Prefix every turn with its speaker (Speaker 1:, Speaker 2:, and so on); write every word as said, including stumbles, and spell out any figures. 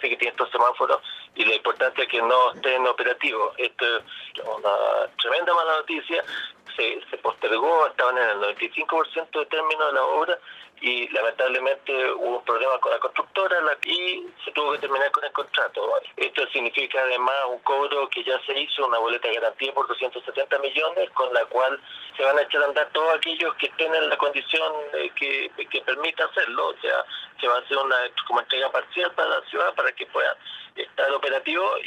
Speaker 1: gente que tiene estos semáforos y lo importante es que no estén operativos. Esto es una tremenda mala noticia. Se, se postergó, estaban en el noventa y cinco por ciento de término de la obra y lamentablemente hubo un problema con la constructora y se tuvo que terminar con el contrato. Esto significa además un cobro que ya se hizo, una boleta de garantía por doscientos setenta millones, con la cual se van a echar a andar todos aquellos que estén en la condición eh, que, que permita hacerlo. O sea, se va a hacer una como entrega parcial para la ciudad para que pueda estar operativo.